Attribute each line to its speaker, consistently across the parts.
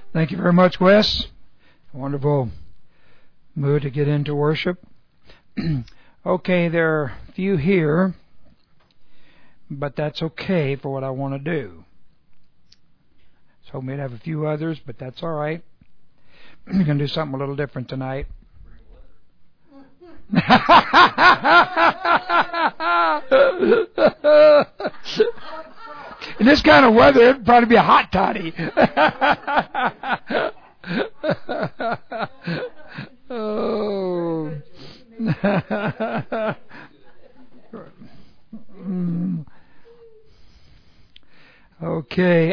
Speaker 1: Thank you very much, Wes. Wonderful mood to get into worship. Okay, there are a few here, but that's okay for what I want to do. So we may have a few others, but that's all right. We're going to do something a little different tonight. In this kind of weather, it'd probably be a hot toddy. Oh. Okay.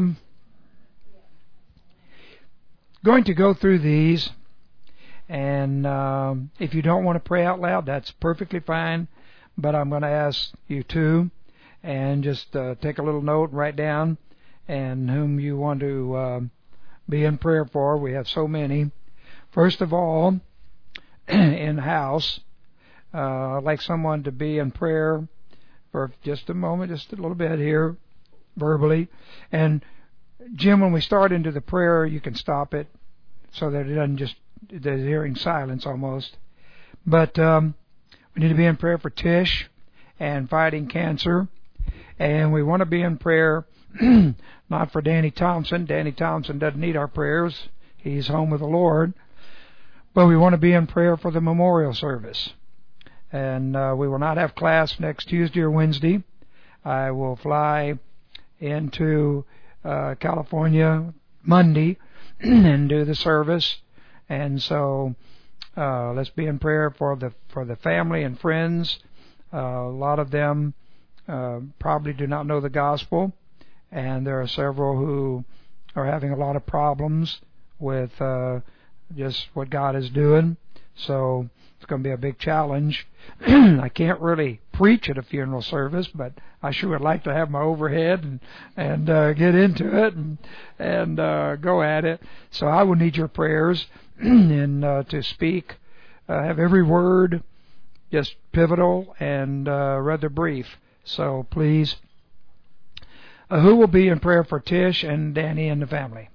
Speaker 1: Going to go through these, and if you don't want to pray out loud, that's perfectly fine. But I'm going to ask you to, and just take a little note and write down, and whom you want to be in prayer for. We have so many. First of all, in the house, I'd like someone to be in prayer for just a moment, just a little bit here, verbally. And Jim, when we start into the prayer, you can stop it so that it doesn't just, there's hearing silence almost. But we need to be in prayer for Tish and fighting cancer. And we want to be in prayer not for Danny Thompson. Danny Thompson doesn't need our prayers. He's home with the Lord. But we want to be in prayer for the memorial service. And we will not have class next Tuesday or Wednesday. I will fly into California Monday and do the service. And so let's be in prayer for the family and friends. A lot of them probably do not know the gospel, and there are several who are having a lot of problems with just what God is doing. So it's going to be a big challenge. I can't really preach at a funeral service, but I sure would like to have my overhead and get into it and go at it. So I will need your prayers and to speak. Have every word just pivotal and rather brief. So please, who will be in prayer for Tish and Danny and the family?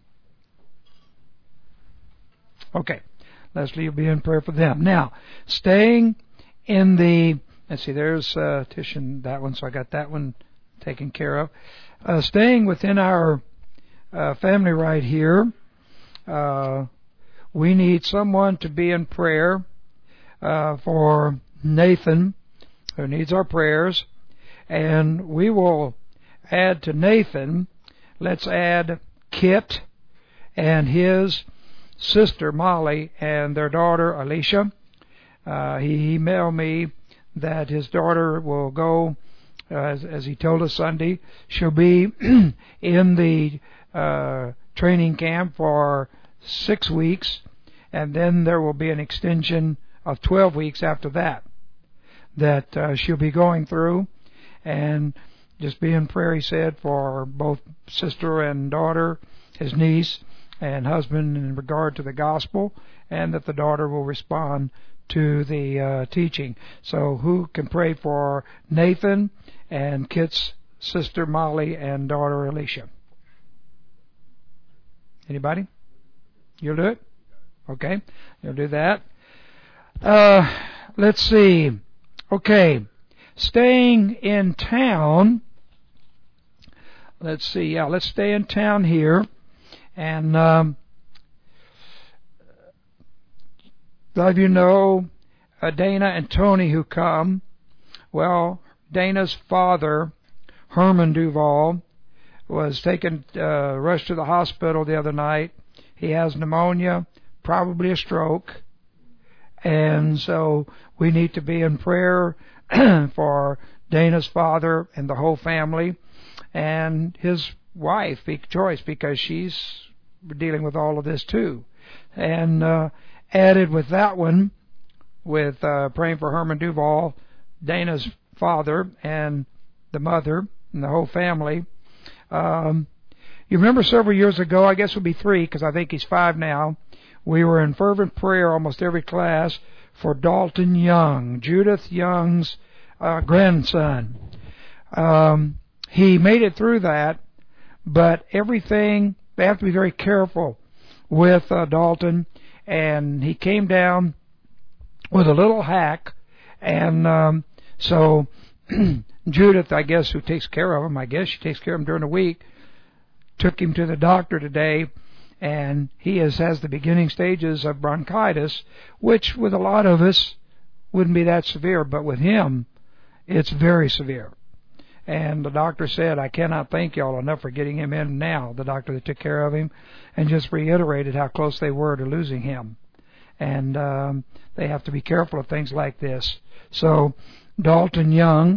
Speaker 1: Okay. Leslie will be in prayer for them. Now, staying in the, let's see, there's Tish and that one, so I got that one taken care of. Staying within our family right here, we need someone to be in prayer for Nathan, who needs our prayers. And we will add to Nathan, let's add Kit and his sister Molly and their daughter Alicia. He emailed me that his daughter will go, as he told us Sunday, she'll be in the training camp for 6 weeks, and then there will be an extension of 12 weeks after that she'll be going through. And just be in prayer, he said, for both sister and daughter, his niece and husband, in regard to the gospel, and that the daughter will respond to the teaching. So who can pray for Nathan and Kit's sister Molly and daughter Alicia? Anybody? You'll do it? Okay, you'll do that. Let's see. Okay, staying in town. Let's see. Yeah, let's stay in town here. And a lot of you know Dana and Tony who come. Well, Dana's father, Herman Duval, was taken, rushed to the hospital the other night. He has pneumonia, probably a stroke. And so we need to be in prayer for Dana's father and the whole family, and his wife, Joyce, because she's dealing with all of this too. And added with that one, with praying for Herman Duval, Dana's father and the mother and the whole family. You remember several years ago, I guess it would be 3 because I think he's 5 now, we were in fervent prayer almost every class for Dalton Young, Judith Young's grandson. He made it through that, but everything, they have to be very careful with Dalton, and he came down with a little hack, and so Judith, I guess, who takes care of him, I guess she takes care of him during the week, took him to the doctor today, and he has the beginning stages of bronchitis, which with a lot of us wouldn't be that severe, but with him, it's very severe. And the doctor said, I cannot thank y'all enough for getting him in now, the doctor that took care of him, and just reiterated how close they were to losing him. And they have to be careful of things like this. So Dalton Young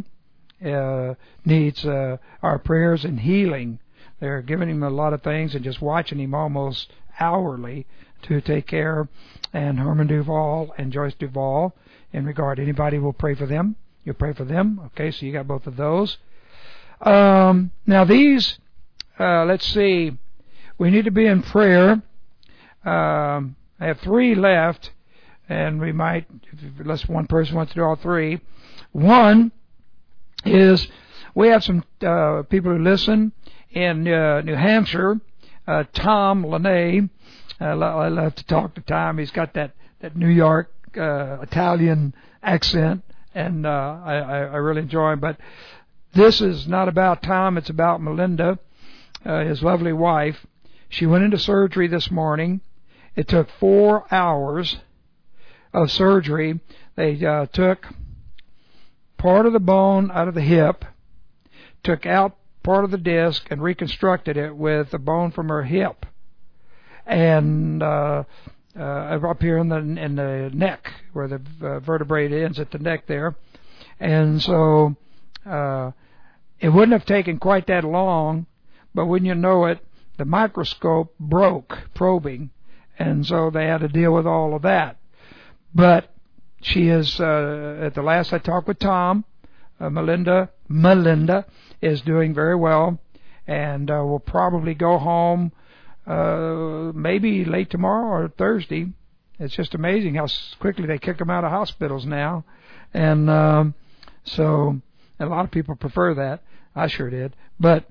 Speaker 1: needs our prayers and healing. They're giving him a lot of things and just watching him almost hourly to take care. And Herman Duval and Joyce Duval, in regard, anybody will pray for them. You'll pray for them. Okay, so you got both of those. Now these, let's see, we need to be in prayer. I have 3 left, and we might, unless one person wants to do all 3. One is we have some people who listen in New Hampshire. Tom Lene, I love to talk to Tom. He's got that New York Italian accent, and I really enjoy him. But this is not about Tom, it's about Melinda, his lovely wife. She went into surgery this morning. It took 4 hours of surgery. They took part of the bone out of the hip, took out part of the disc, and reconstructed it with the bone from her hip, and up here in the neck, where the vertebrae ends at the neck there. And so it wouldn't have taken quite that long, but when you know it, the microscope broke probing, and so they had to deal with all of that. But she is, at the last I talked with Tom, Melinda is doing very well, and will probably go home maybe late tomorrow or Thursday. It's just amazing how quickly they kick them out of hospitals now. And so a lot of people prefer that. I sure did. But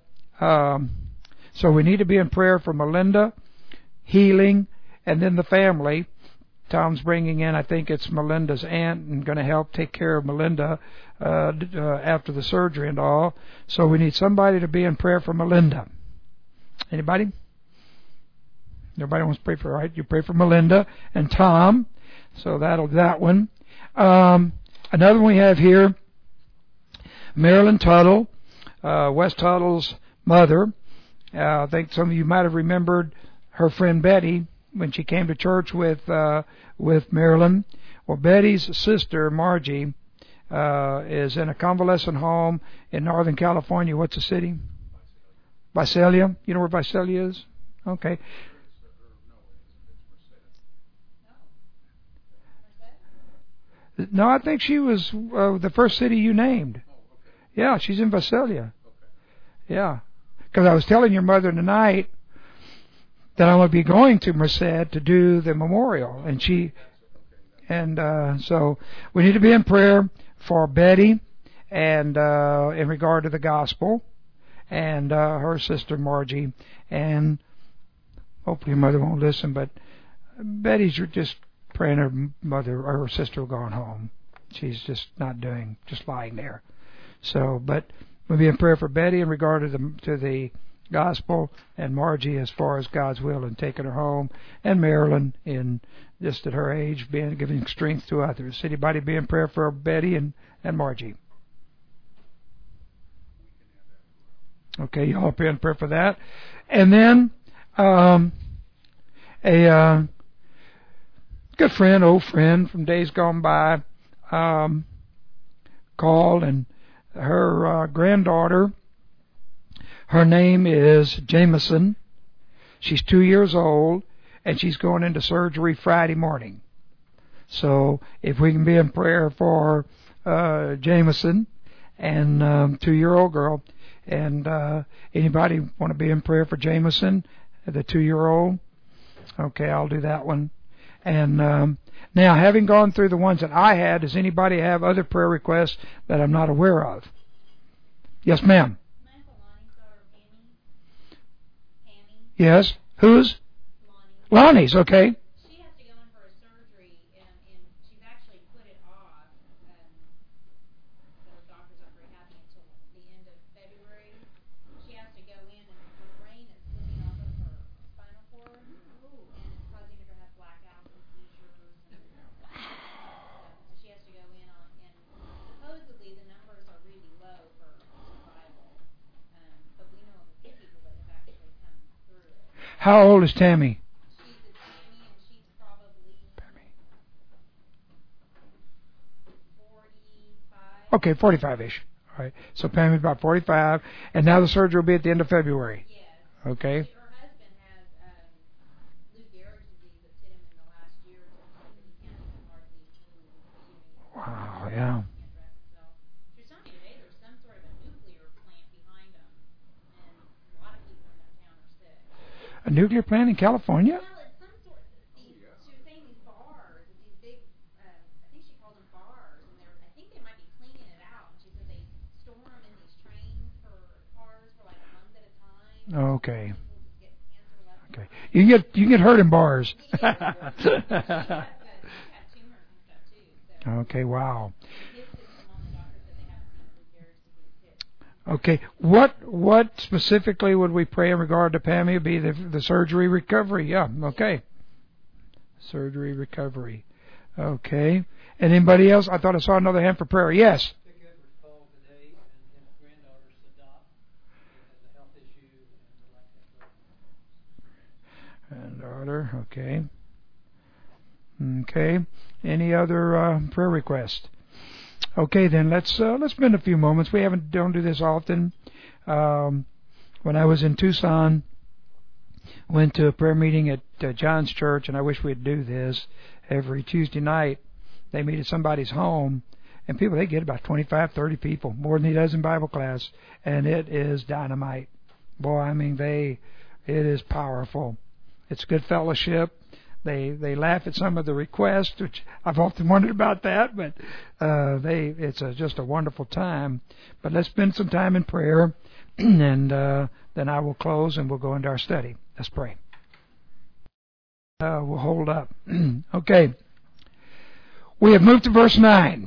Speaker 1: so we need to be in prayer for Melinda, healing, and then the family. Tom's bringing in, I think it's Melinda's aunt, and going to help take care of Melinda after the surgery and all. So we need somebody to be in prayer for Melinda. Anybody? Everybody wants to pray for, right? You pray for Melinda and Tom. So that one. Another one we have here, Marilyn Tuttle, Wes Tuttle's mother. I think some of you might have remembered her friend Betty when she came to church with Marilyn. Well, Betty's sister, Margie, is in a convalescent home in Northern California. What's the city? Visalia. You know where Visalia is? Okay. No, I think she was the first city you named. Yeah, she's in Visalia. Yeah. Because I was telling your mother tonight that I'm going to be going to Merced to do the memorial, and so we need to be in prayer for Betty, and in regard to the gospel, and her sister Margie, and hopefully your mother won't listen, but Betty's just praying her mother or her sister will go home. She's just not doing, just lying there. So, but we'll be in prayer for Betty in regard to the gospel, and Margie as far as God's will in taking her home, and Marilyn in just at her age giving strength to others. Anybody be in prayer for Betty and Margie? Okay, y'all be in prayer for that. And then a good friend, old friend from days gone by, called, and her granddaughter, her name is Jameson. She's 2 years old, and she's going into surgery Friday morning. So if we can be in prayer for Jameson and 2-year-old girl, and anybody want to be in prayer for Jameson, the 2-year-old? Okay, I'll do that one. And now, having gone through the ones that I had, does anybody have other prayer requests that I'm not aware of? Yes, ma'am. Yes. Whose? Lonnie's, okay.
Speaker 2: She has to go in for a surgery, and she's actually put it off. The doctors aren't very happy until the end of February. She has to go in, and her brain is slipping off of her spinal cord, and it's causing her to have blackouts and seizures. So she has to go in and supposedly the numbers are really low for survival. But we know of a few people that have actually come through it.
Speaker 1: How old is Tammy?
Speaker 2: She's a Tammy, and she's probably 45.
Speaker 1: Okay, 45-ish. All right. So Pammy's about 45, and now the surgery will be at the end of February.
Speaker 2: Yes.
Speaker 1: Okay.
Speaker 2: Her husband has Lou Gehrig's disease that's hit him in the last year or so that he can't hardly move.
Speaker 1: Wow, yeah.
Speaker 2: Can't dress himself. She was telling me today there's some sort of a nuclear plant behind them, and a lot of people in that town are sick.
Speaker 1: A nuclear plant in California?
Speaker 2: Well, it's some sort of she was saying these bars, these big, I think she called them bars, and I think they might be cleaning it out. And she said they store them in these trains for cars for like a month at a time.
Speaker 1: Okay.
Speaker 2: People just get cancer left.
Speaker 1: Okay. You can get hurt in bars.
Speaker 2: She's had tumors and stuff too. So
Speaker 1: Okay, wow.
Speaker 2: his system on the doctor said they haven't seen Lou Gehrig's disease hit.
Speaker 1: Okay, what specifically would we pray in regard to Pammy? Be the surgery recovery? Yeah, okay. Surgery recovery. Okay. And anybody else? I thought I saw another hand for prayer. Yes.
Speaker 3: Dick Edwards called today, and his granddaughter Sadat has a health issue, and they'd like to have prayer.
Speaker 1: Granddaughter. Okay. Okay. Any other prayer requests? Okay, then let's spend a few moments. We don't do this often. When I was in Tucson, went to a prayer meeting at John's church, and I wish we'd do this every Tuesday night. They meet at somebody's home, and they get about 25, 30 people, more than he does in Bible class, and it is dynamite. Boy, I mean, it is powerful. It's good fellowship. They laugh at some of the requests, which I've often wondered about that, but it's just a wonderful time. But let's spend some time in prayer, and then I will close and we'll go into our study. Let's pray. We'll hold up. Okay. We have moved to verse 9.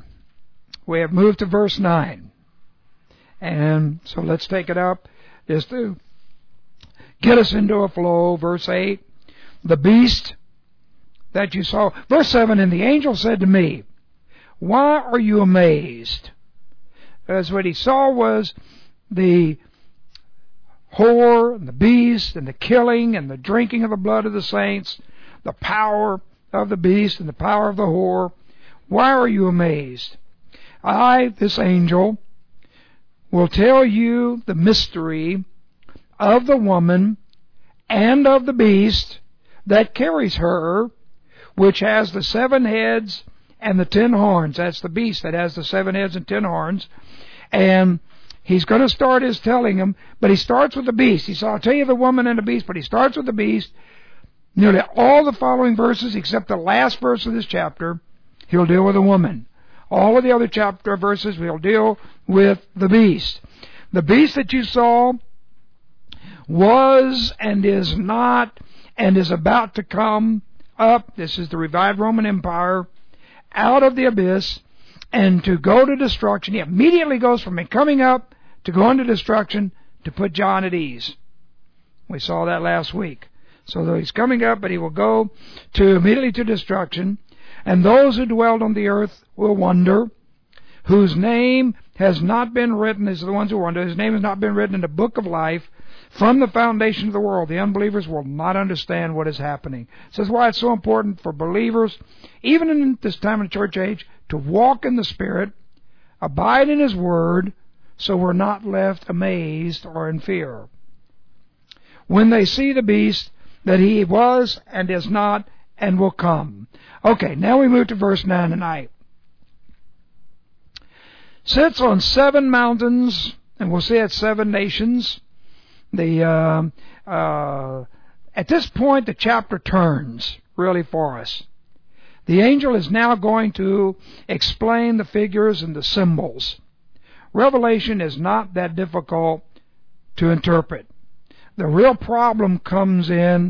Speaker 1: And so let's take it up just to get us into a flow. Verse 8, the beast that you saw. Verse 7, and the angel said to me, why are you amazed? As what he saw was the whore and the beast and the killing and the drinking of the blood of the saints, the power of the beast and the power of the whore. Why are you amazed? I, this angel, will tell you the mystery of the woman and of the beast that carries her, which has the 7 heads and the 10 horns. That's the beast that has the 7 heads and 10 horns. And he's going to start his telling them, but he starts with the beast. He said, I'll tell you the woman and the beast, but he starts with the beast. Nearly all the following verses, except the last verse of this chapter, he'll deal with the woman. All of the other chapter verses, we'll deal with the beast. The beast that you saw was and is not and is about to come up. This is the revived Roman Empire, out of the abyss and to go to destruction. He immediately goes from coming up to going to destruction to put John at ease. We saw that last week. So though he's coming up, but he will go immediately to destruction. And those who dwelled on the earth will wonder, whose name has not been written, these are the ones who wonder, his name has not been written in the book of life from the foundation of the world. The unbelievers will not understand what is happening. This is why it's so important for believers, even in this time of the church age, to walk in the Spirit, abide in His Word, so we're not left amazed or in fear. When they see the beast, that he was and is not and will come. Okay, now we move to verse 9 tonight. Sits on 7 mountains, and we'll say it's 7 nations. At this point, the chapter turns really for us. The angel is now going to explain the figures and the symbols. Revelation is not that difficult to interpret. The real problem comes in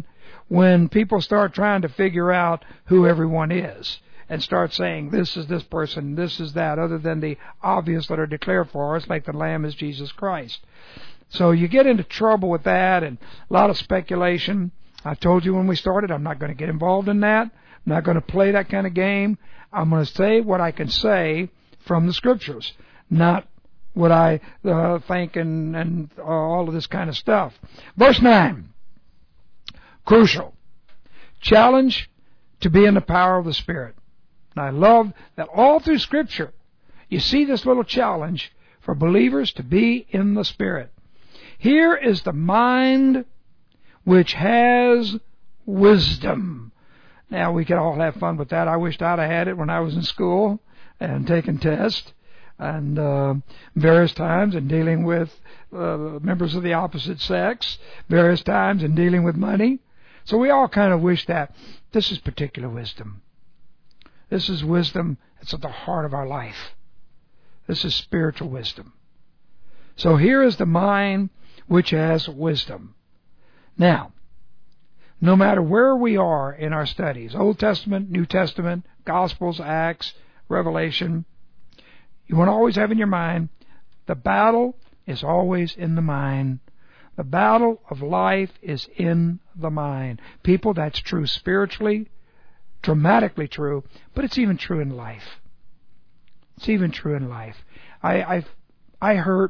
Speaker 1: when people start trying to figure out who everyone is and start saying this is this person, this is that, other than the obvious that are declared for us, like the Lamb is Jesus Christ. So you get into trouble with that and a lot of speculation. I told you when we started, I'm not going to get involved in that. I'm not going to play that kind of game. I'm going to say what I can say from the Scriptures, not what I think and all of this kind of stuff. Verse 9, crucial. Challenge to be in the power of the Spirit. And I love that all through Scripture you see this little challenge for believers to be in the Spirit. Here is the mind which has wisdom. Now, we could all have fun with that. I wished I'd have had it when I was in school and taking tests and various times in dealing with members of the opposite sex, various times in dealing with money. So we all kind of wish that. This is particular wisdom. This is wisdom that's at the heart of our life. This is spiritual wisdom. So here is the mind which has wisdom. Now, no matter where we are in our studies, Old Testament, New Testament, Gospels, Acts, Revelation, you want to always have in your mind, the battle is always in the mind. The battle of life is in the mind. People, that's true spiritually, dramatically true, but it's even true in life. It's even true in life. I hurt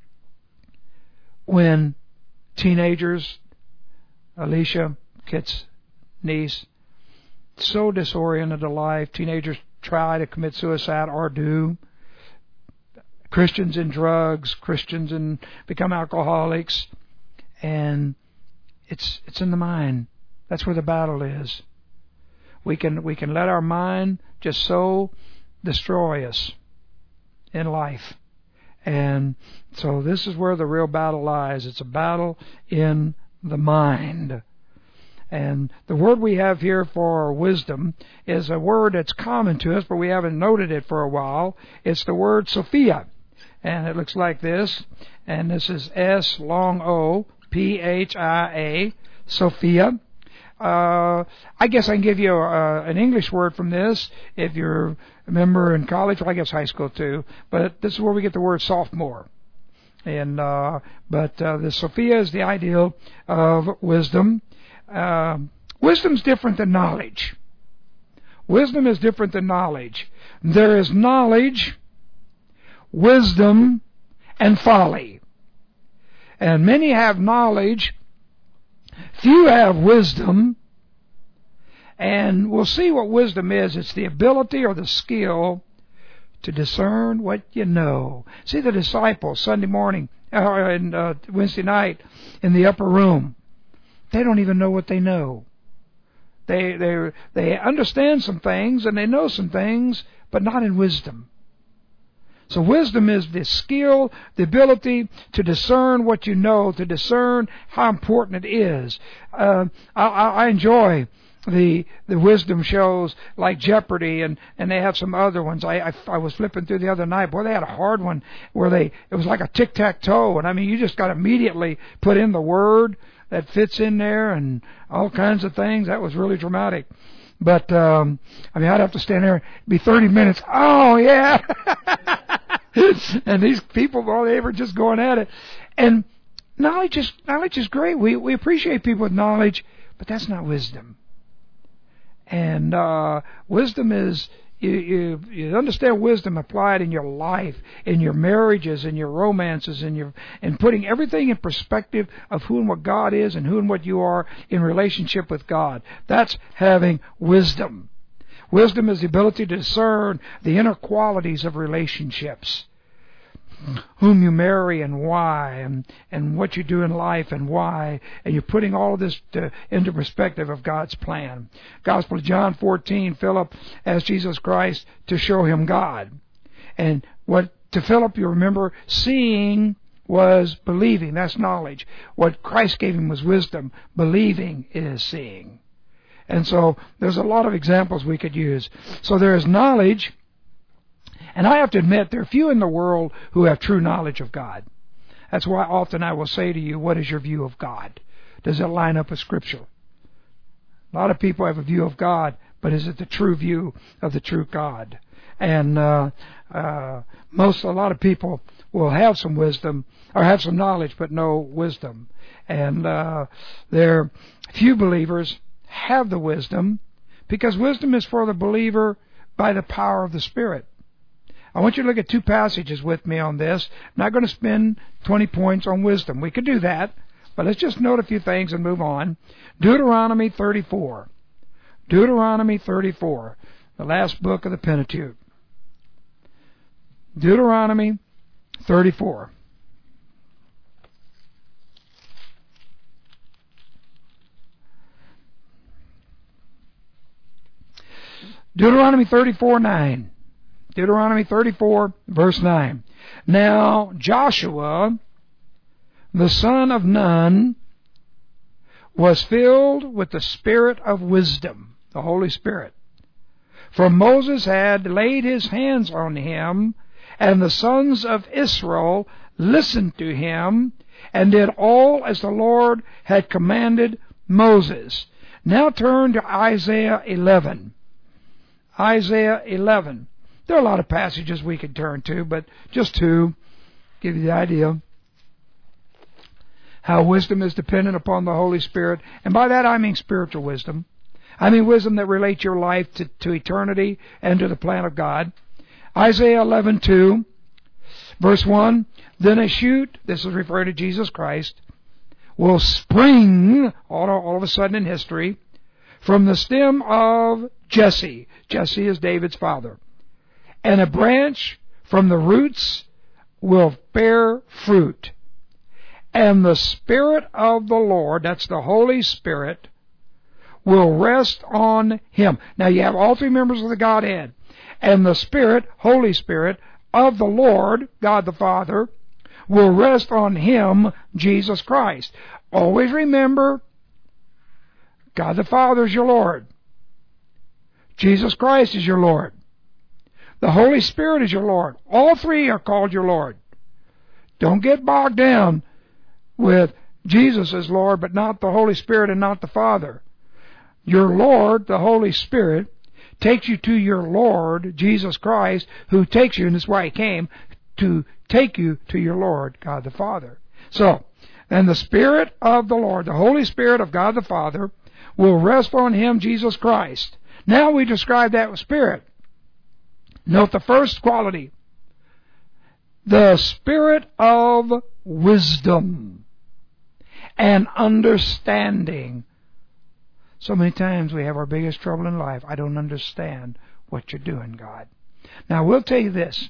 Speaker 1: when teenagers, Alicia, Kit's niece, so disoriented to life. Teenagers try to commit suicide or do. Christians in drugs, Christians in become alcoholics, and it's in the mind. That's where the battle is. We can let our mind just so destroy us in life. And so this is where the real battle lies. It's a battle in the mind. And the word we have here for wisdom is a word that's common to us, but we haven't noted it for a while. It's the word Sophia. And it looks like this. And this is S long O P-H-I-A, Sophia. I guess I can give you an English word from this if you're a member in college. Well, I guess high school too. But this is where we get the word sophomore. And but the Sophia is the ideal of wisdom. Wisdom's different than knowledge. Wisdom is different than knowledge. There is knowledge, wisdom, and folly. And many have knowledge, few have wisdom, and we'll see what wisdom is. It's the ability or the skill to discern what you know. See the disciples Sunday morning and Wednesday night in the upper room. They don't even know what they know. They understand some things and they know some things, but not in wisdom. So wisdom is the skill, the ability to discern what you know, to discern how important it is. I enjoy the wisdom shows like Jeopardy, and they have some other ones. I was flipping through the other night. Boy, they had a hard one where it was like a tic-tac-toe, and I mean, you just got to immediately put in the word that fits in there and all kinds of things. That was really dramatic. But, I mean, I'd have to stand there, it'd be 30 minutes. Oh, yeah. And these people, well, they were just going at it. And knowledge is great. We appreciate people with knowledge, but that's not wisdom. And wisdom is, you understand wisdom applied in your life, in your marriages, in your romances, and putting everything in perspective of who and what God is and who and what you are in relationship with God. That's having wisdom. Wisdom is the ability to discern the inner qualities of relationships. Whom you marry and why, and what you do in life and why, and you're putting all of this into perspective of God's plan. Gospel of John 14, Philip asked Jesus Christ to show him God. And what to Philip, you remember, seeing was believing. That's knowledge. What Christ gave him was wisdom. Believing is seeing. And so there's a lot of examples we could use. So there is knowledge. And I have to admit, there are few in the world who have true knowledge of God. That's why often I will say to you, what is your view of God? Does it line up with Scripture? A lot of people have a view of God, but is it the true view of the true God? And a lot of people will have some wisdom or have some knowledge, but no wisdom. And few believers have the wisdom, because wisdom is for the believer by the power of the Spirit. I want you to look at two passages with me on this. I'm not going to spend 20 points on wisdom. We could do that, but let's just note a few things and move on. Deuteronomy 34. Deuteronomy 34, the last book of the Pentateuch. Deuteronomy 34. Deuteronomy 34:9. Deuteronomy 34, verse 9. Now Joshua, the son of Nun, was filled with the Spirit of wisdom, the Holy Spirit. For Moses had laid his hands on him, and the sons of Israel listened to him, and did all as the Lord had commanded Moses. Now turn to Isaiah 11. Isaiah 11. There are a lot of passages we could turn to, but just two give you the idea how wisdom is dependent upon the Holy Spirit. And by that I mean spiritual wisdom. I mean wisdom that relates your life to eternity and to the plan of God. Isaiah 11:2, verse 1, Then a shoot, this is referring to Jesus Christ, will spring, all of a sudden in history, from the stem of Jesse. Jesse is David's father. And a branch from the roots will bear fruit. And the Spirit of the Lord, that's the Holy Spirit, will rest on him. Now you have all three members of the Godhead. And the Spirit, Holy Spirit, of the Lord, God the Father, will rest on him, Jesus Christ. Always remember, God the Father is your Lord. Jesus Christ is your Lord. The Holy Spirit is your Lord. All three are called your Lord. Don't get bogged down with Jesus as Lord, but not the Holy Spirit and not the Father. Your Lord, the Holy Spirit, takes you to your Lord, Jesus Christ, who takes you, and this is why He came, to take you to your Lord, God the Father. So, and the Spirit of the Lord, the Holy Spirit of God the Father, will rest on him, Jesus Christ. Now we describe that with Spirit. Note the first quality. The Spirit of wisdom and understanding. So many times we have our biggest trouble in life. I don't understand what you're doing, God. Now, we'll tell you this.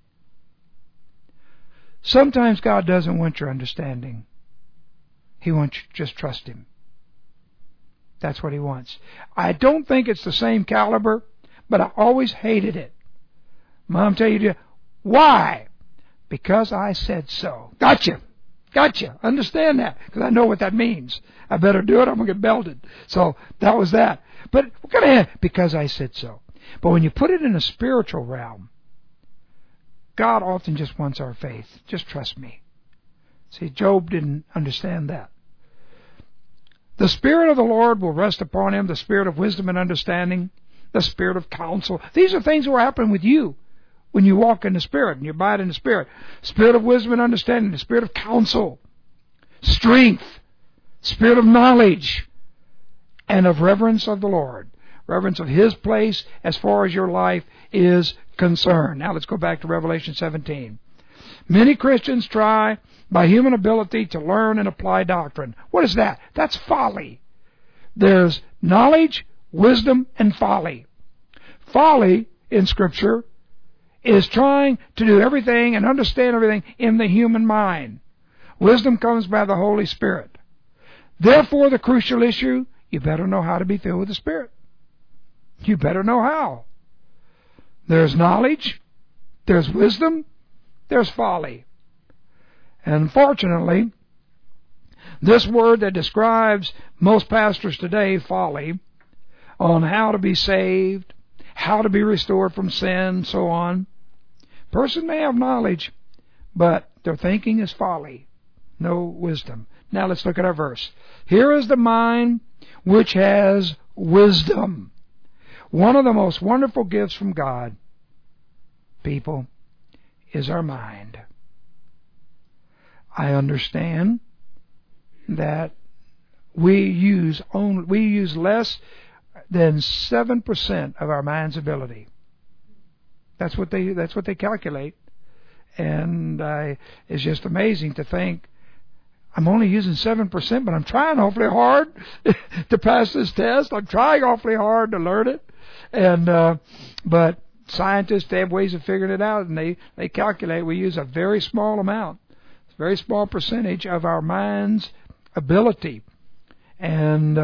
Speaker 1: Sometimes God doesn't want your understanding. He wants you to just trust Him. That's what He wants. I don't think it's the same caliber, but I always hated it. Mom tell you, why? Because I said so. Gotcha. Understand that, because I know what that means. I better do it, I'm going to get belted. So that was that. But we're going to have, because I said so. But when you put it in a spiritual realm, God often just wants our faith. Just trust me. See, Job didn't understand that. The Spirit of the Lord will rest upon him, the Spirit of wisdom and understanding, the Spirit of counsel. These are things that will happen with you when you walk in the Spirit and you abide in the Spirit. Spirit of wisdom and understanding, the Spirit of counsel, strength, Spirit of knowledge, and of reverence of the Lord. Reverence of His place as far as your life is concerned. Now let's go back to Revelation 17. Many Christians try by human ability to learn and apply doctrine. What is that? That's folly. There's knowledge, wisdom, and folly. Folly in Scripture is trying to do everything and understand everything in the human mind. Wisdom comes by the Holy Spirit. Therefore, the crucial issue, you better know how to be filled with the Spirit. You better know how. There's knowledge, there's wisdom, there's folly. And unfortunately, this word that describes most pastors today, folly, on how to be saved, how to be restored from sin, so on. Person may have knowledge, but their thinking is folly, no wisdom. Now let's look at our verse. Here is the mind which has wisdom. One of the most wonderful gifts from God, people, is our mind. I understand that we use less than 7% of our mind's ability. That's what they calculate, and it's just amazing to think I'm only using 7%, but I'm trying awfully hard to pass this test. I'm trying awfully hard to learn it, and but scientists, they have ways of figuring it out, and they calculate we use a very small amount, a very small percentage of our mind's ability, and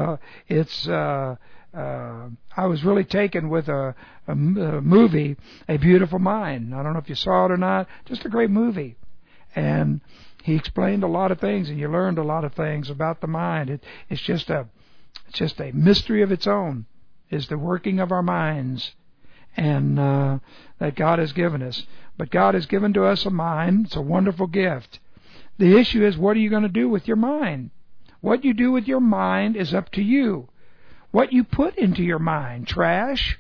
Speaker 1: I was really taken with a movie, A Beautiful Mind. I don't know if you saw it or not. Just a great movie. And he explained a lot of things, and you learned a lot of things about the mind. It's just a mystery of its own, is the working of our minds, and that God has given us. But God has given to us a mind. It's a wonderful gift. The issue is, what are you going to do with your mind? What you do with your mind is up to you. What you put into your mind, trash.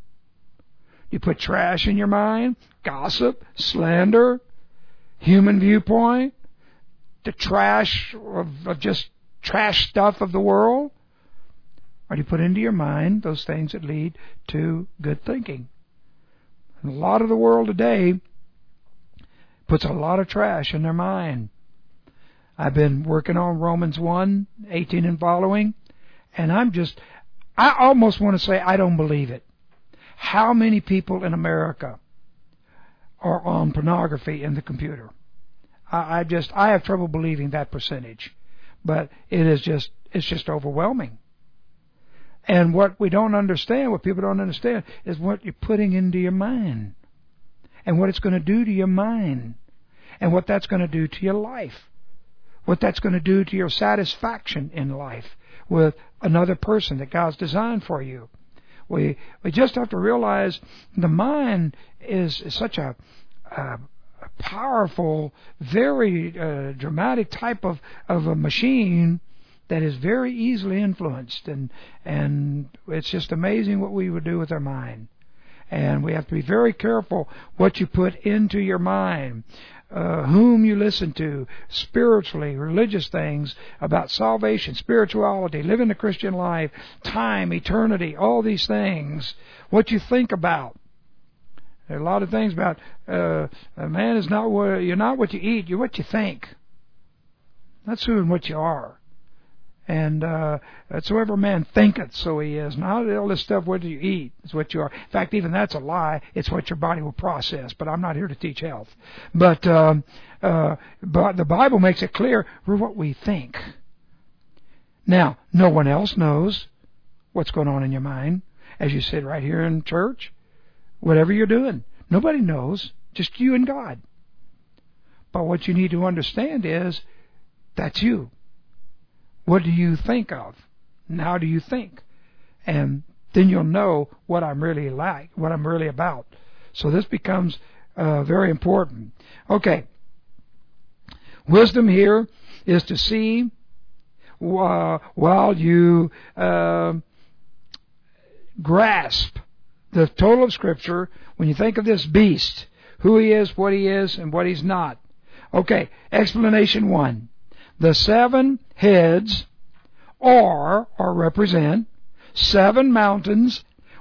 Speaker 1: You put trash in your mind, gossip, slander, human viewpoint, the trash of just trash stuff of the world. Or do you put into your mind those things that lead to good thinking? And a lot of the world today puts a lot of trash in their mind. I've been working on Romans 1:18 and following, and I almost want to say I don't believe it. How many people in America are on pornography in the computer? I have trouble believing that percentage, but it's just overwhelming. And what we don't understand, what people don't understand, is what you're putting into your mind, and what it's going to do to your mind, and what that's going to do to your life, what that's going to do to your satisfaction in life with another person that God's designed for you. We just have to realize the mind is such a powerful, very dramatic type of a machine that is very easily influenced, and it's just amazing what we would do with our mind. And we have to be very careful what you put into your mind, whom you listen to, spiritually, religious things, about salvation, spirituality, living the Christian life, time, eternity, all these things, what you think about. There are a lot of things about a man is not what you're not what you eat, you're what you think. That's who and what you are. And whatsoever man thinketh, so he is. Not all this stuff, what do you eat, is what you are. In fact, even that's a lie. It's what your body will process. But I'm not here to teach health. But the Bible makes it clear we're what we think. Now, no one else knows what's going on in your mind as you sit right here in church. Whatever you're doing, nobody knows. Just you and God. But what you need to understand is that's you. What do you think of? And how do you think? And then you'll know what I'm really like, what I'm really about. So this becomes very important. Okay. Wisdom here is to see while you grasp the total of Scripture, when you think of this beast, who he is, and what he's not. Okay, explanation 1. The 7 heads are or represent 7 mountains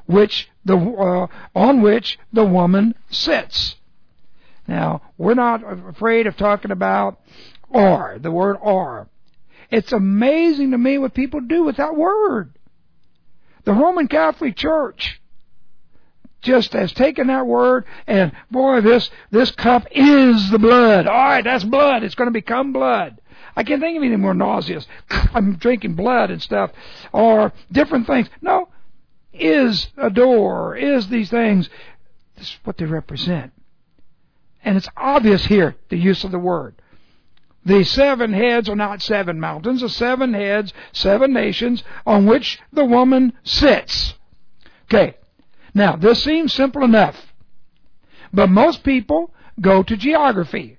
Speaker 1: on which the woman sits. Now, we're not afraid of talking about the word or. It's amazing to me what people do with that word. The Roman Catholic Church just has taken that word, and boy, this cup is the blood. All right, that's blood. It's going to become blood. I can't think of anything more nauseous. I'm drinking blood and stuff, or different things. No, is a door, is these things. This is what they represent. And it's obvious here, the use of the word. The 7 heads are not 7 mountains, the 7 heads, 7 nations on which the woman sits. Okay, now this seems simple enough. But most people go to geography.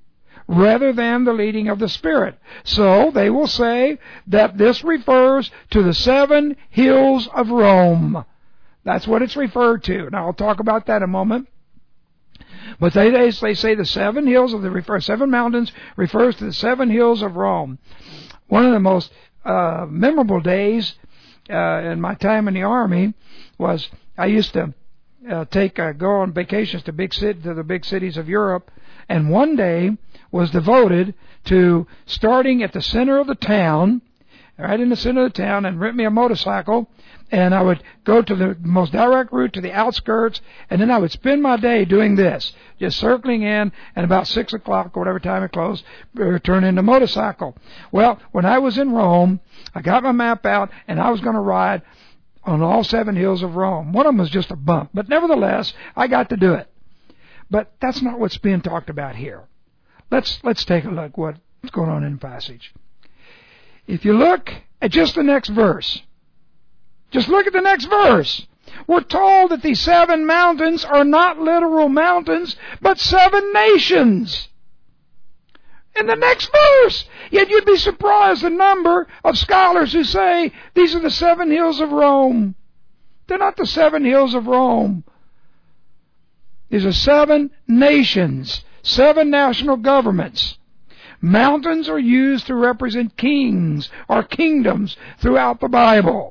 Speaker 1: rather than the leading of the Spirit. So they will say that this refers to the 7 hills of Rome. That's what it's referred to. And I'll talk about that in a moment. But they say the 7 hills of the 7 mountains refers to the 7 hills of Rome. One of the most memorable days in my time in the Army was I used to go on vacations to the big cities of Europe, and one day was devoted to starting at the center of the town, right in the center of the town, and rent me a motorcycle, and I would go to the most direct route to the outskirts, and then I would spend my day doing this, just circling in, and about 6 o'clock, or whatever time it closed, return in the motorcycle. Well, when I was in Rome, I got my map out, and I was going to ride on all 7 hills of Rome. One of them was just a bump, but nevertheless, I got to do it. But that's not what's being talked about here. Let's take a look what's going on in the passage. If you look at just the next verse, just look at the next verse. We're told that these 7 mountains are not literal mountains, but 7 nations. In the next verse. Yet you'd be surprised the number of scholars who say these are the 7 hills of Rome. They're not the 7 hills of Rome. These are 7 nations, 7 national governments. Mountains are used to represent kings or kingdoms throughout the Bible.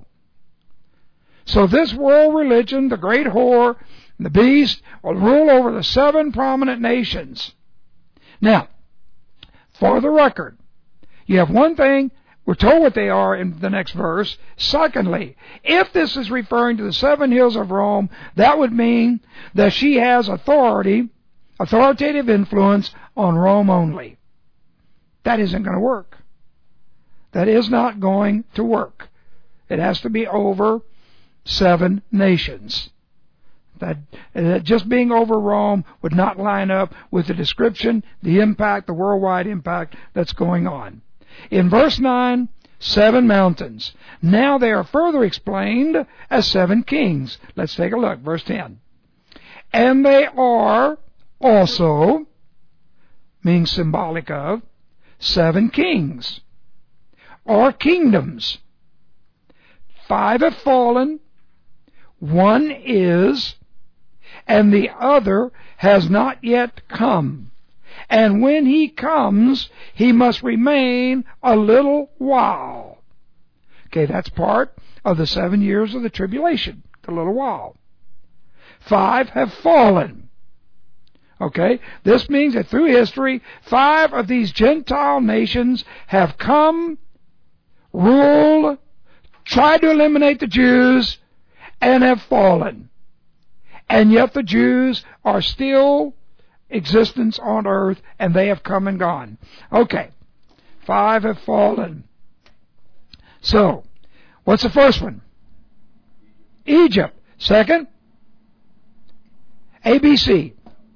Speaker 1: So this world religion, the great whore, the beast, will rule over the 7 prominent nations. Now, for the record, you have one thing, we're told what they are in the next verse. Secondly, if this is referring to the 7 hills of Rome, that would mean that she has authoritative influence on Rome only. That isn't going to work. That is not going to work. It has to be over 7 nations. That just being over Rome would not line up with the description, the impact, the worldwide impact that's going on. In verse 9, 7 mountains. Now they are further explained as 7 kings. Let's take a look. Verse 10. And they are also, means symbolic of, 7 kings, or kingdoms. 5 have fallen, 1 is, and the other has not yet come. And when he comes, he must remain a little while. Okay, that's part of the 7 years of the tribulation, a little while. 5 have fallen. Okay, this means that through history, 5 of these Gentile nations have come, ruled, tried to eliminate the Jews, and have fallen. And yet the Jews are still existence on earth, and they have come and gone. Okay, 5 have fallen. So, what's the first one? Egypt. Second? ABC.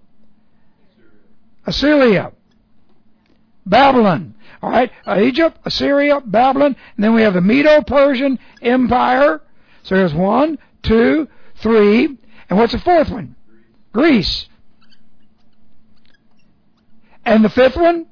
Speaker 1: Assyria. Babylon. All right, Egypt, Assyria, Babylon, and then we have the Medo-Persian Empire. So there's 1, 2, 3, and what's the 4th one? Greece. And the 5th one?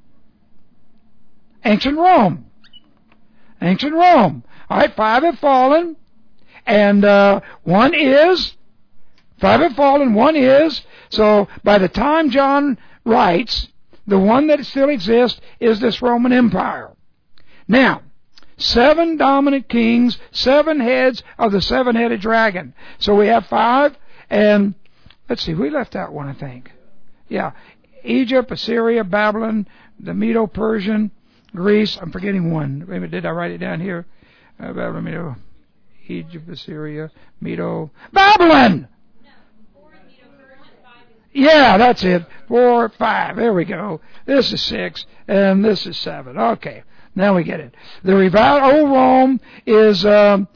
Speaker 1: Ancient Rome. Ancient Rome. All right, 5 have fallen, and 1 is. 5 have fallen, 1 is. So by the time John writes, the one that still exists is this Roman Empire. Now, 7 dominant kings, 7 heads of the 7-headed dragon. So we have 5, and let's see, we left out one, I think. Yeah, Egypt, Assyria, Babylon, the Medo-Persian, Greece. I'm forgetting one. Maybe did I write it down here? Babylon, Medo, Egypt, Assyria, Medo, Babylon! Yeah, that's it. 4, 5. There we go. This is 6, and this is 7. Okay, now we get it. The revived old Rome is,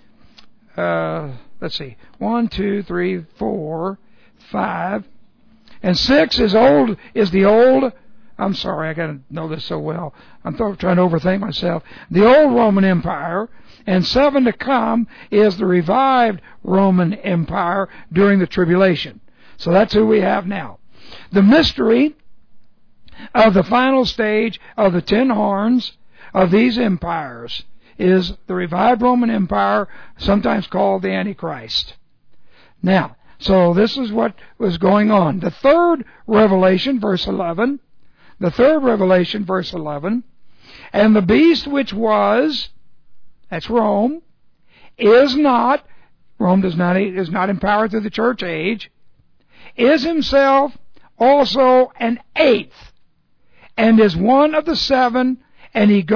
Speaker 1: let's see, 1, 2, 3, 4, 5, and 6 is old. Is the old? I'm sorry, I got to know this so well. I'm trying to overthink myself. The old Roman Empire, and 7 to come is the revived Roman Empire during the tribulation. So that's who we have now. The mystery of the final stage of the 10 horns of these empires is the revived Roman Empire, sometimes called the Antichrist. Now, so this is what was going on. The third revelation, verse 11, and the beast which was, that's Rome, is not empowered through the church age, is himself also an eighth, and is one of the 7, and he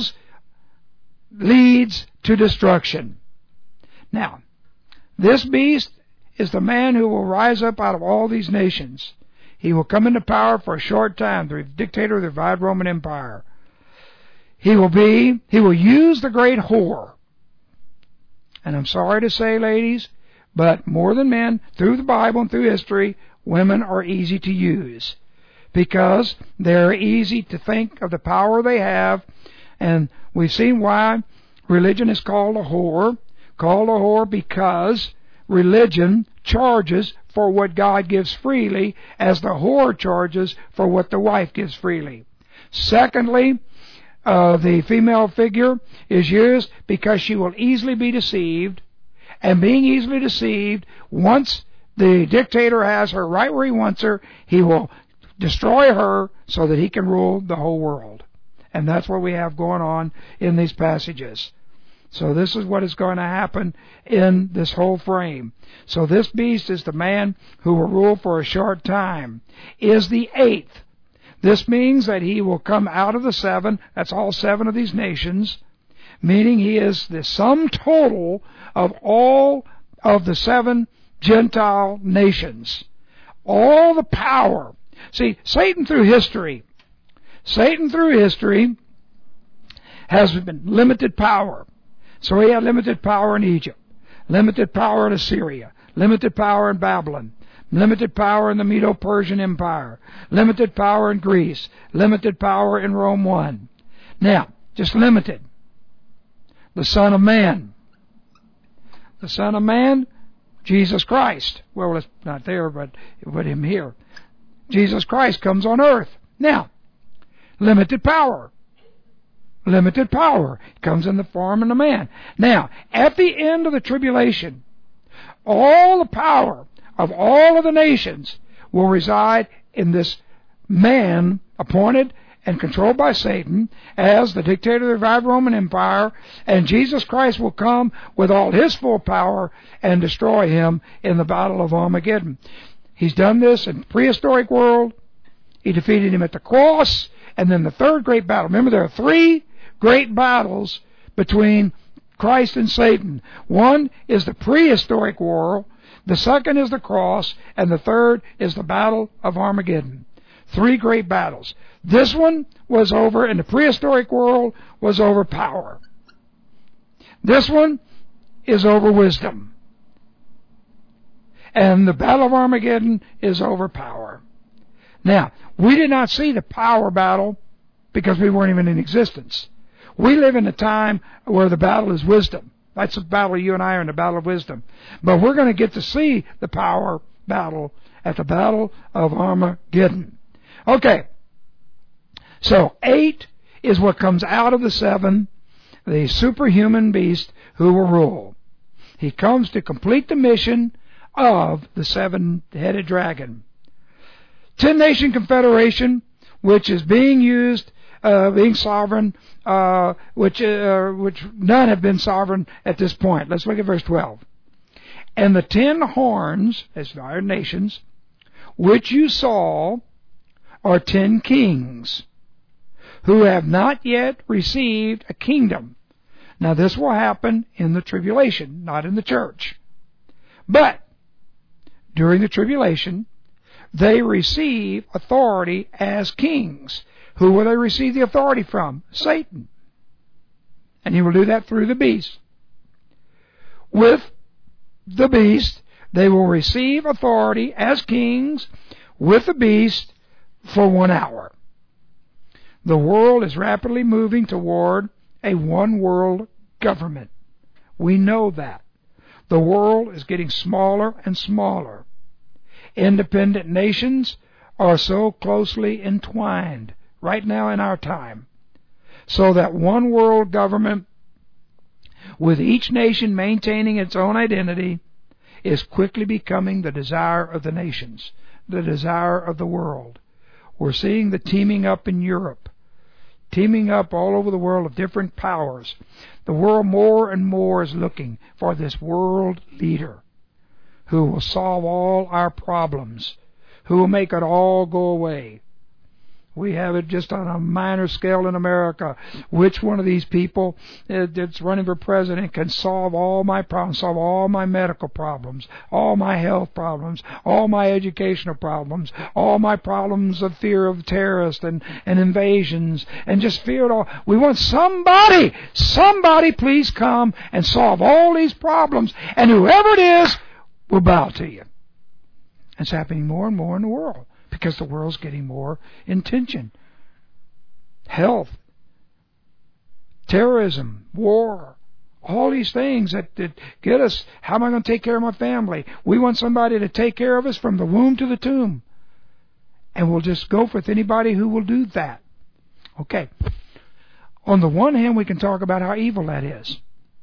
Speaker 1: leads to destruction. Now, this beast is the man who will rise up out of all these nations. He will come into power for a short time, the dictator of the revived Roman Empire. He will use the great whore. And I'm sorry to say, ladies, but more than men, through the Bible and through history, women are easy to use, because they're easy to think of the power they have. And we've seen why religion is called a whore. Called a whore because religion charges for what God gives freely, as the whore charges for what the wife gives freely. Secondly, the female figure is used because she will easily be deceived, and being easily deceived, once the dictator has her right where he wants her, he will destroy her so that he can rule the whole world. And that's what we have going on in these passages. So this is what is going to happen in this whole frame. So this beast is the man who will rule for a short time, is the 8th. This means that he will come out of the 7, that's all 7 of these nations, meaning he is the sum total of all of the 7 Gentile nations. All the power. See, Satan through history has been limited power. So he had limited power in Egypt, limited power in Assyria, limited power in Babylon, limited power in the Medo-Persian Empire, limited power in Greece, limited power in Rome 1. Now, just limited. The Son of Man. The Son of Man, Jesus Christ. Well, it's not there, but him here. Jesus Christ comes on earth. Now, limited power. Limited power. It comes in the form of a man. Now, at the end of the tribulation, all the power of all of the nations will reside in this man appointed and controlled by Satan as the dictator of the revived Roman Empire, and Jesus Christ will come with all his full power and destroy him in the battle of Armageddon. He's done this in the prehistoric world. He defeated him at the cross, and then the third great battle. Remember, there are 3 great battles between Christ and Satan. One is the prehistoric war, the second is the cross, and the third is the battle of Armageddon. 3 great battles. This one was over, in the prehistoric world, was over power. This one is over wisdom. And the battle of Armageddon is over power. Now, we did not see the power battle because we weren't even in existence. We live in a time where the battle is wisdom. That's the battle you and I are in, the battle of wisdom. But we're going to get to see the power battle at the battle of Armageddon. Okay. So 8 is what comes out of the 7, the superhuman beast who will rule. He comes to complete the mission of the 7-headed dragon. 10-nation confederation, which is being used, being sovereign, which none have been sovereign at this point. Let's look at verse 12. And the 10 horns, as our nations, which you saw, are 10 kings, who have not yet received a kingdom. Now this will happen in the tribulation, not in the church. But during the tribulation, they receive authority as kings. Who will they receive the authority from? Satan. And he will do that through the beast. With the beast, they will receive authority as kings with the beast for 1 hour. The world is rapidly moving toward a one-world government. We know that. The world is getting smaller and smaller. Independent nations are so closely entwined right now in our time, so that one world government, with each nation maintaining its own identity, is quickly becoming the desire of the nations, the desire of the world. We're seeing the teaming up in Europe, teaming up all over the world of different powers. The world more and more is looking for this world leader who will solve all our problems, who will make it all go away. We have it just on a minor scale in America. Which one of these people that's running for president can solve all my problems, solve all my medical problems, all my health problems, all my educational problems, all my problems of fear of terrorists and invasions, and just fear it all. We want somebody please come and solve all these problems, and whoever it is will bow to you. It's happening more and more in the world, because the world's getting more in tension. Health, terrorism, war, all these things that get us, how am I going to take care of my family? We want somebody to take care of us from the womb to the tomb. And we'll just go with anybody who will do that. Okay. On the one hand, we can talk about how evil that is.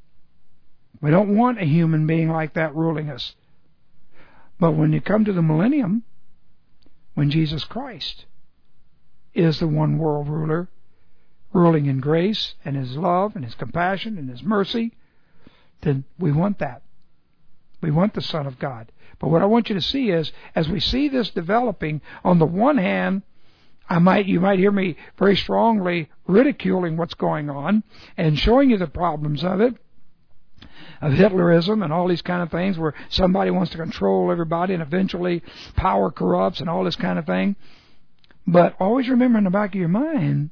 Speaker 1: We don't want a human being like that ruling us. But when you come to the millennium, when Jesus Christ is the one world ruler, ruling in grace and His love and His compassion and His mercy, then we want that. We want the Son of God. But what I want you to see is, as we see this developing, on the one hand, you might hear me very strongly ridiculing what's going on and showing you the problems of it, of Hitlerism and all these kind of things, where somebody wants to control everybody and eventually power corrupts and all this kind of thing. But always remember in the back of your mind,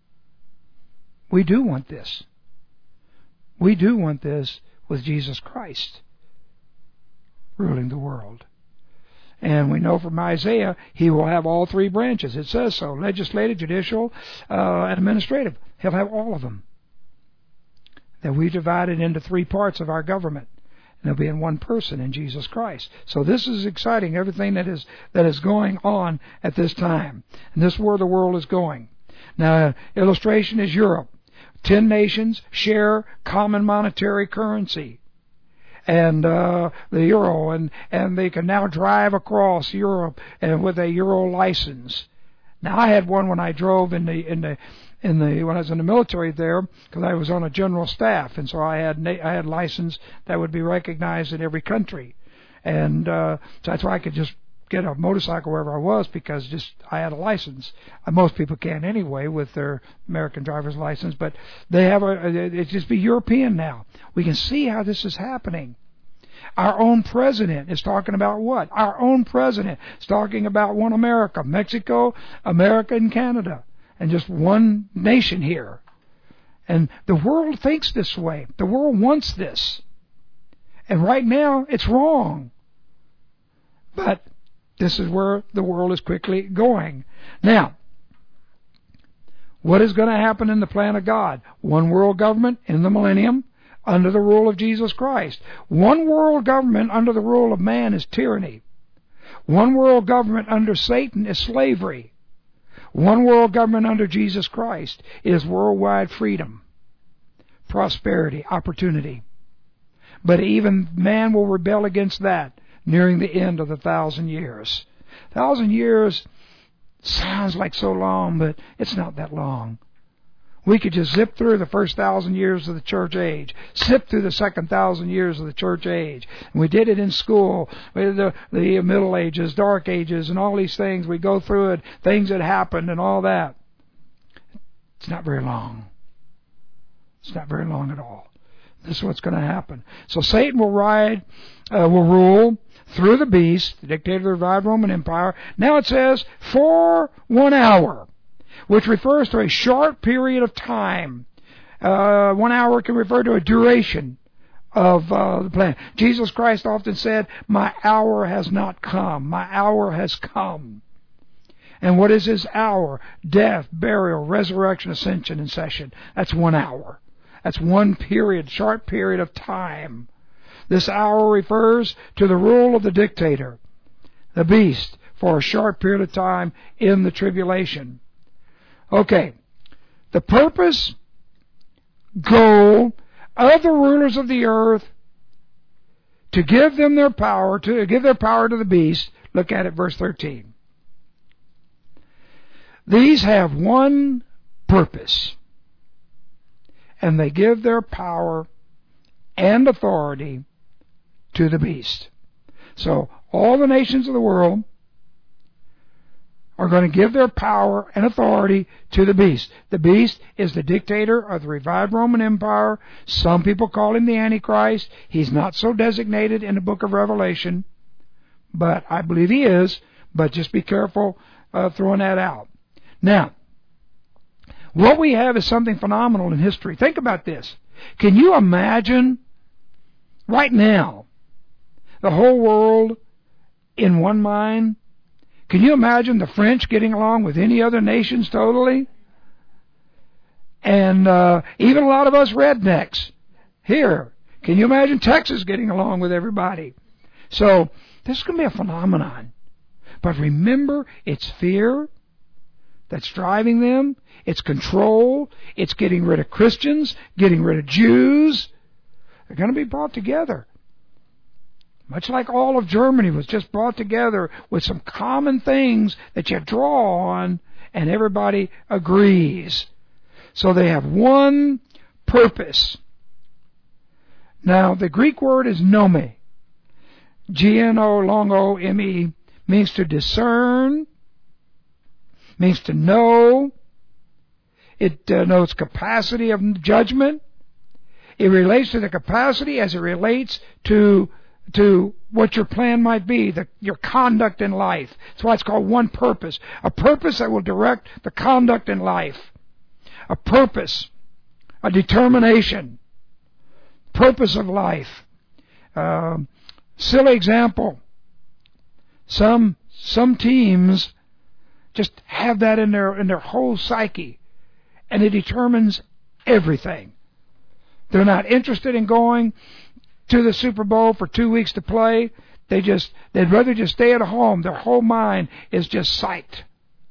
Speaker 1: we do want this. We do want this with Jesus Christ ruling the world. And we know from Isaiah, He will have all three branches. It says so: legislative, judicial, and administrative. He'll have all of them. That we divided into three parts of our government. And they'll be in one person, in Jesus Christ. So this is exciting, everything that is going on at this time. And this is where the world is going. Now, illustration is Europe. 10 nations share common monetary currency. And the euro, and they can now drive across Europe and with a euro license. Now, I had one when I drove when I was in the military there, because I was on a general staff, and so I had license that would be recognized in every country, and so that's why I could just get a motorcycle wherever I was, because I had a license. Most people can anyway with their American driver's license, but they have it's just be European now. We can see how this is happening. Our own president is talking about what? Our own president is talking about one America, Mexico, America, and Canada. And just one nation here. And the world thinks this way. The world wants this. And right now, it's wrong. But this is where the world is quickly going. Now, what is going to happen in the plan of God? One world government in the millennium under the rule of Jesus Christ. One world government under the rule of man is tyranny. One world government under Satan is slavery. One world government under Jesus Christ is worldwide freedom, prosperity, opportunity. But even man will rebel against that nearing the end of the 1,000 years. 1,000 years sounds like so long, but it's not that long. We could just zip through the first 1,000 years of the church age, zip through the second 1,000 years of the church age. And we did it in school, the Middle Ages, Dark Ages, and all these things. We go through it, things that happened and all that. It's not very long. It's not very long at all. This is what's going to happen. So Satan will rule through the beast, the dictator of the revived Roman Empire. Now it says, for 1 hour, which refers to a short period of time. 1 hour can refer to a duration of the plan. Jesus Christ often said, my hour has not come. My hour has come. And what is His hour? Death, burial, resurrection, ascension, and session. That's 1 hour. That's one period, short period of time. This hour refers to the rule of the dictator, the beast, for a short period of time in the tribulation. Okay. The purpose, goal of the rulers of the earth to give them their power, to give their power to the beast. Look at it, verse 13. These have one purpose, and they give their power and authority to the beast. So all the nations of the world are going to give their power and authority to the beast. The beast is the dictator of the revived Roman Empire. Some people call him the Antichrist. He's not so designated in the book of Revelation, but I believe he is. But just be careful throwing that out. Now, what we have is something phenomenal in history. Think about this. Can you imagine right now the whole world in one mind? Can you imagine the French getting along with any other nations totally? And even a lot of us rednecks here. Can you imagine Texas getting along with everybody? So this is going to be a phenomenon. But remember, it's fear that's driving them. It's control. It's getting rid of Christians, getting rid of Jews. They're going to be brought together. Much like all of Germany was just brought together with some common things that you draw on, and everybody agrees. So they have one purpose. Now, the Greek word is nome. G-N-O, long O-M-E, means to discern, means to know. It denotes capacity of judgment. It relates to the capacity as it relates to what your plan might be, your conduct in life. That's why it's called one purpose. A purpose that will direct the conduct in life. A purpose, a determination, purpose of life. Silly example. Some teams just have that in their whole psyche, and it determines everything. They're not interested in going to the Super Bowl for 2 weeks to play. They'd rather just stay at home. Their whole mind is just psyched.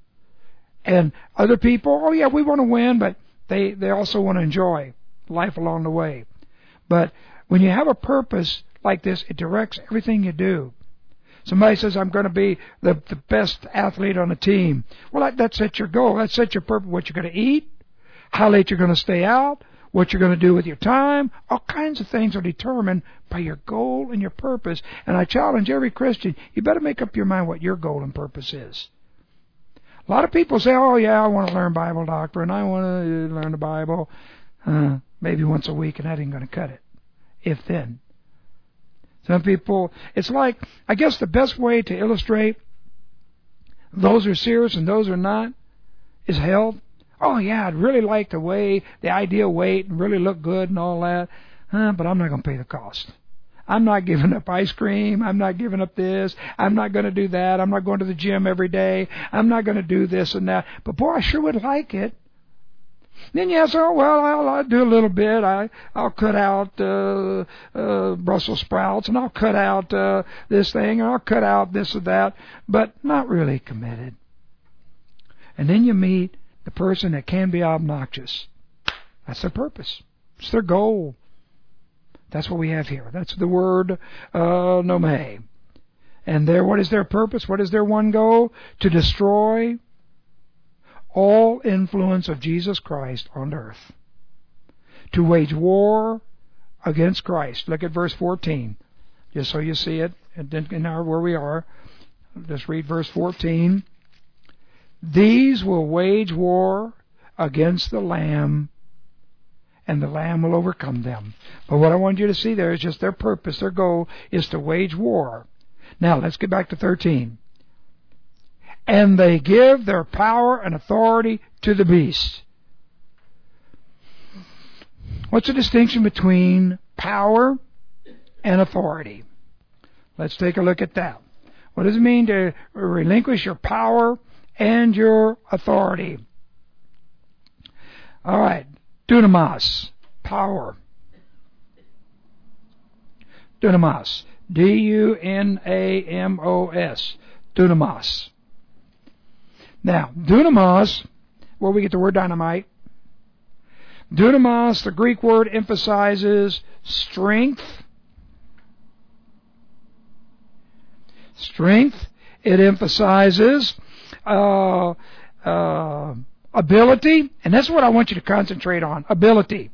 Speaker 1: And other people, oh yeah, we want to win, but they also want to enjoy life along the way. But when you have a purpose like this, it directs everything you do. Somebody says, I'm going to be the best athlete on the team. Well, that's set your goal. That's set your purpose. What you're going to eat, how late you're going to stay out, what you're going to do with your time. All kinds of things are determined by your goal and your purpose. And I challenge every Christian, you better make up your mind what your goal and purpose is. A lot of people say, oh yeah, I want to learn Bible doctrine. I want to learn the Bible maybe once a week, and that ain't going to cut it. If then. Some people, it's like, I guess the best way to illustrate those who are serious and those who are not is health. Oh yeah, I'd really like to weigh the ideal weight and really look good and all that, but I'm not going to pay the cost. I'm not giving up ice cream. I'm not giving up this. I'm not going to do that. I'm not going to the gym every day. I'm not going to do this and that. But boy, I sure would like it. Then you say, oh, well, I'll do a little bit. I'll cut out Brussels sprouts, and I'll cut out this thing, and I'll cut out this or that, but not really committed. And then you meet the person that can be obnoxious. That's their purpose. It's their goal. That's what we have here. That's the word nome. And what is their purpose? What is their one goal? To destroy all influence of Jesus Christ on earth. To wage war against Christ. Look at verse 14. Just so you see it where we are. Just read verse 14. These will wage war against the Lamb, and the Lamb will overcome them. But what I want you to see there is just their purpose, their goal is to wage war. Now, let's get back to 13. And they give their power and authority to the beast. What's the distinction between power and authority? Let's take a look at that. What does it mean to relinquish your power and your authority? All right. Dunamis, power. Dunamis, D-U-N-A-M-O-S. Dunamis. Now, dunamis, where we get the word dynamite. Dunamis, the Greek word, emphasizes strength. Strength. It emphasizes ability. And that's what I want you to concentrate on. Ability.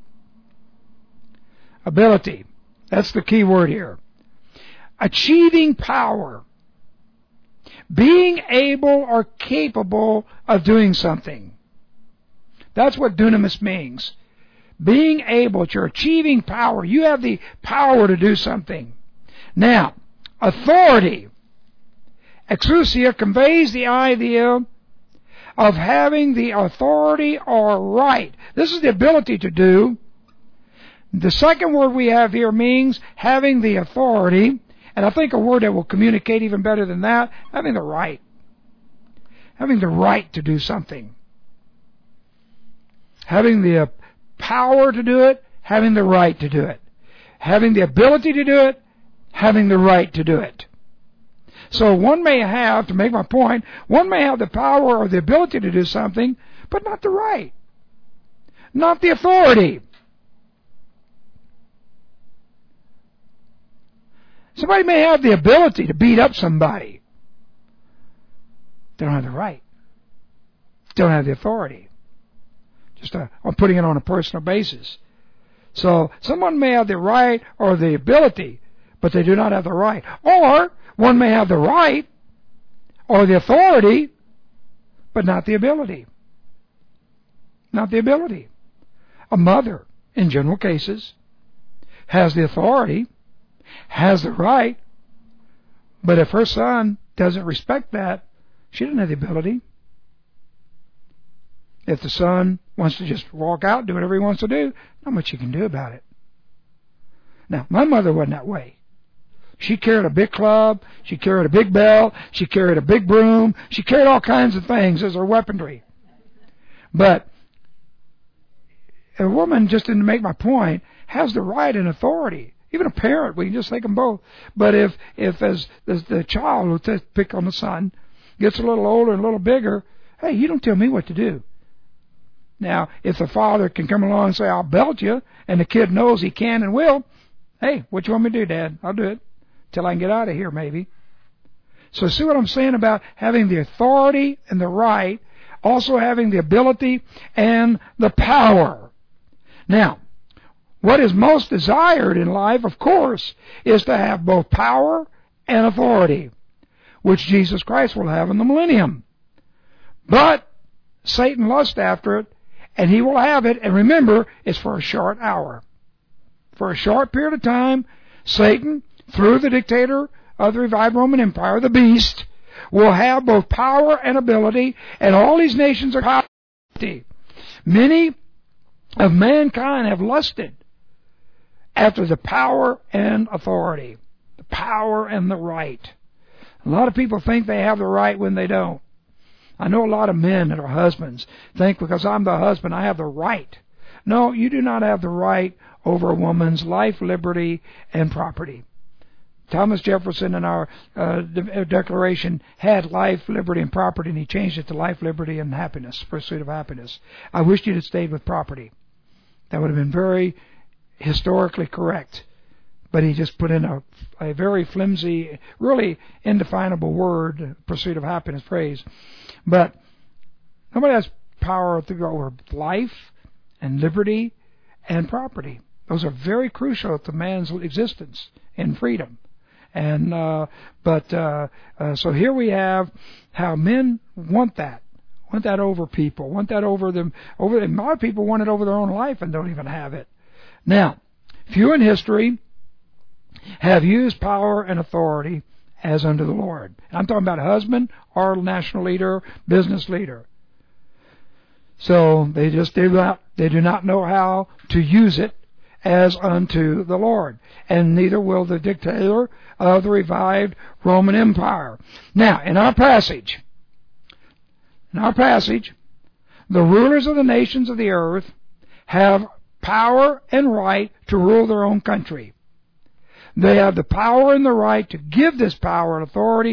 Speaker 1: Ability. That's the key word here. Achieving power. Being able or capable of doing something. That's what dunamis means. Being able, you're achieving power. You have the power to do something. Now, authority. Exousia conveys the idea of having the authority or right. This is the ability to do. The second word we have here means having the authority. And I think a word that will communicate even better than that, having the right. Having the right to do something. Having the power to do it, having the right to do it. Having the ability to do it, having the right to do it. So one may have, to make my point, one may have the power or the ability to do something, but not the right. Not the authority. Somebody may have the ability to beat up somebody. They don't have the right. They don't have the authority. Just I'm putting it on a personal basis. So someone may have the right or the ability, but they do not have the right. Or one may have the right or the authority, but not the ability. Not the ability. A mother, in general cases, has the authority, has the right, but if her son doesn't respect that, she doesn't have the ability. If the son wants to just walk out, do whatever he wants to do, not much you can do about it. Now, my mother wasn't that way. She carried a big club, she carried a big bell, she carried a big broom, she carried all kinds of things as her weaponry. But a woman, just to make my point, has the right and authority. Even a parent, we can just take them both. But if as the child, let's pick on the son, gets a little older and a little bigger, hey, you don't tell me what to do. Now, if the father can come along and say, I'll belt you, and the kid knows he can and will, hey, what you want me to do, Dad? I'll do it. Till I can get out of here, maybe. So see what I'm saying about having the authority and the right, also having the ability and the power. Now, what is most desired in life, of course, is to have both power and authority, which Jesus Christ will have in the millennium. But Satan lusts after it, and he will have it, and remember, it's for a short hour. For a short period of time, Satan, through the dictator of the revived Roman Empire, the beast, will have both power and ability, and all these nations are powerful. Many of mankind have lusted after the power and authority, the power and the right. A lot of people think they have the right when they don't. I know a lot of men that are husbands think because I'm the husband I have the right. No, you do not have the right over a woman's life, liberty, and property. Thomas Jefferson in our Declaration had life, liberty, and property, and he changed it to life, liberty, and happiness, pursuit of happiness. I wish you'd have stayed with property. That would have been very historically correct. But he just put in a very flimsy, really indefinable word, pursuit of happiness phrase. But nobody has power to go over life and liberty and property. Those are very crucial to man's existence and freedom. And so here we have how men want that over people, want that over them. A lot of people want it over their own life and don't even have it. Now, few in history have used power and authority as unto the Lord. I'm talking about husband or national leader, business leader. So they do not know how to use it as unto the Lord. And neither will the dictator of the revived Roman Empire. Now, in our passage, the rulers of the nations of the earth have power and right to rule their own country. They have the power and the right to give this power and authority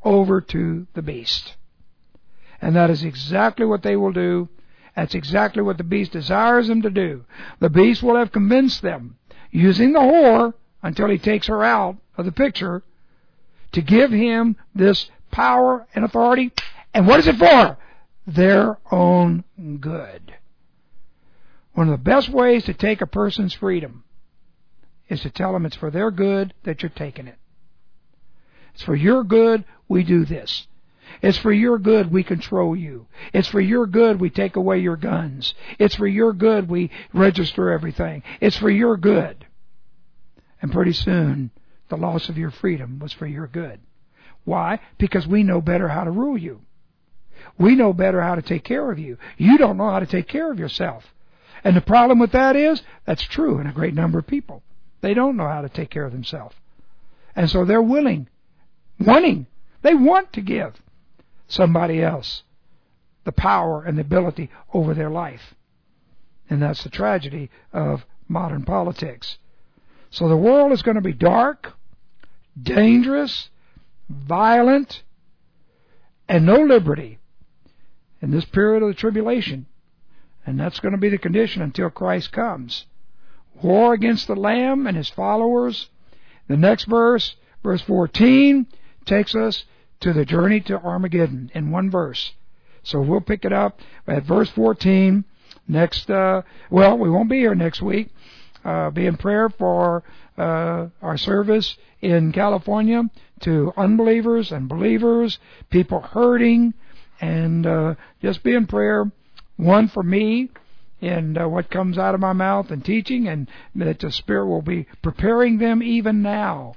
Speaker 1: over to the beast. And that is exactly what they will do. That's exactly what the beast desires them to do. The beast will have convinced them, using the whore until he takes her out of the picture, to give him this power and authority. And what is it for? Their own good. One of the best ways to take a person's freedom is to tell them it's for their good that you're taking it. It's for your good we do this. It's for your good we control you. It's for your good we take away your guns. It's for your good we register everything. It's for your good. And pretty soon, the loss of your freedom was for your good. Why? Because we know better how to rule you. We know better how to take care of you. You don't know how to take care of yourself. And the problem with that is, that's true in a great number of people. They don't know how to take care of themselves. And so they're they want to give somebody else the power and the ability over their life. And that's the tragedy of modern politics. So the world is going to be dark, dangerous, violent, and no liberty in this period of the tribulation. And that's going to be the condition until Christ comes. War against the Lamb and His followers. The next verse, verse 14, takes us to the journey to Armageddon in one verse. So we'll pick it up at verse 14 next. We won't be here next week. Be in prayer for our service in California to unbelievers and believers, people hurting, and just be in prayer. One for me and what comes out of my mouth and teaching, and that the Spirit will be preparing them even now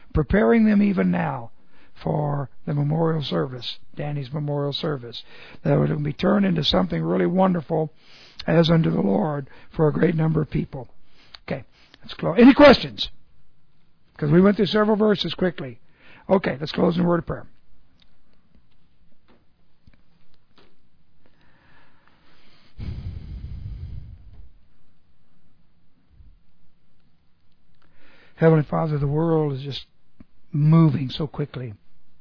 Speaker 1: for the memorial service, Danny's memorial service, that it will be turned into something really wonderful as unto the Lord for a great number of people. Okay, let's close. Any questions? Because we went through several verses quickly. Okay, let's close in a word of prayer. Heavenly Father, the world is just moving so quickly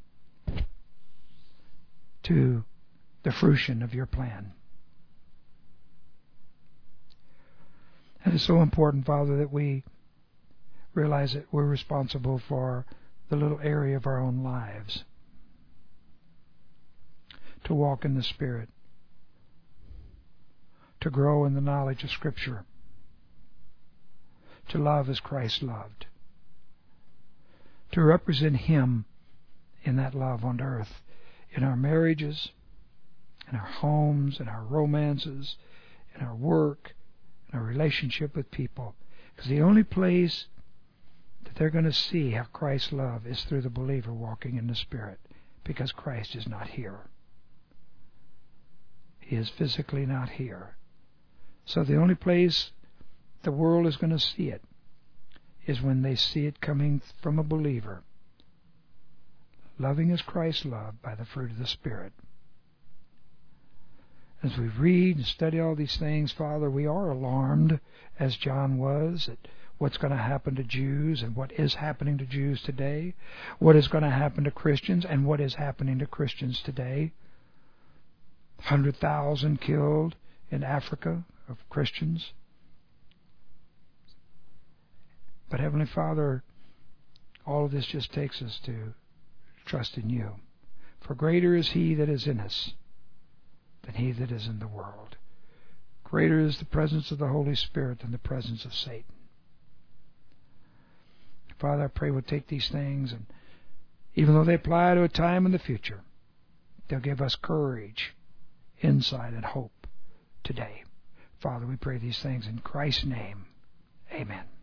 Speaker 1: to the fruition of your plan. And it's so important, Father, that we realize that we're responsible for the little area of our own lives, to walk in the Spirit, to grow in the knowledge of Scripture, to love as Christ loved, to represent Him in that love on earth, in our marriages, in our homes, in our romances, in our work, in our relationship with people. Because the only place that they're going to see how Christ's love is through the believer walking in the Spirit, because Christ is not here. He is physically not here. So the only place the world is going to see it is when they see it coming from a believer, loving as Christ loved by the fruit of the Spirit. As we read and study all these things, Father, we are alarmed, as John was, at what's going to happen to Jews and what is happening to Jews today, what is going to happen to Christians and what is happening to Christians today. 100,000 killed in Africa of Christians. But Heavenly Father, all of this just takes us to trust in You. For greater is He that is in us than he that is in the world. Greater is the presence of the Holy Spirit than the presence of Satan. Father, I pray we'll take these things, and even though they apply to a time in the future, they'll give us courage, insight, and hope today. Father, we pray these things in Christ's name. Amen.